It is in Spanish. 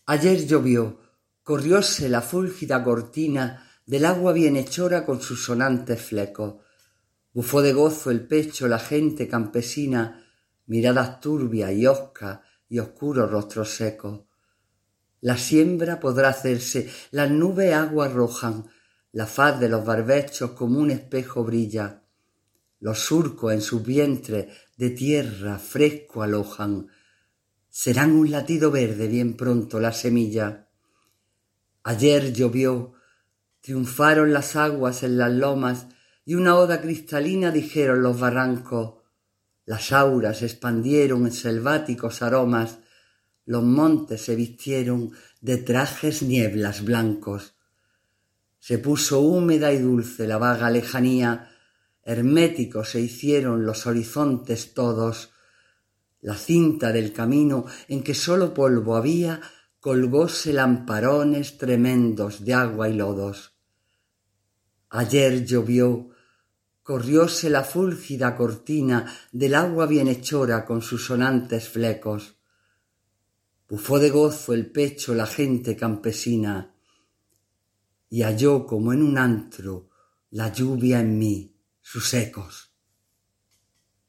Ayer llovió, corrióse la fúlgida cortina del agua bienhechora con sus sonantes flecos. Bufó de gozo el pecho la gente campesina, miradas turbias y hoscas y oscuros rostros secos. La siembra podrá hacerse, las nubes agua arrojan, la faz de los barbechos como un espejo brilla. Los surcos en sus vientres de tierra fresco alojan. Serán un latido verde bien pronto la semilla. Ayer llovió, triunfaron las aguas en las lomas y una oda cristalina dijeron los barrancos. Las auras expandieron en selváticos aromas, los montes se vistieron de trajes nieblas blancos. Se puso húmeda y dulce la vaga lejanía, herméticos se hicieron los horizontes todos. La cinta del camino en que sólo polvo había colgóse lamparones tremendos de agua y lodos. Ayer llovió, corrióse la fúlgida cortina del agua bienhechora con sus sonantes flecos. Bufó de gozo el pecho la gente campesina y halló como en un antro la lluvia en mí sus ecos.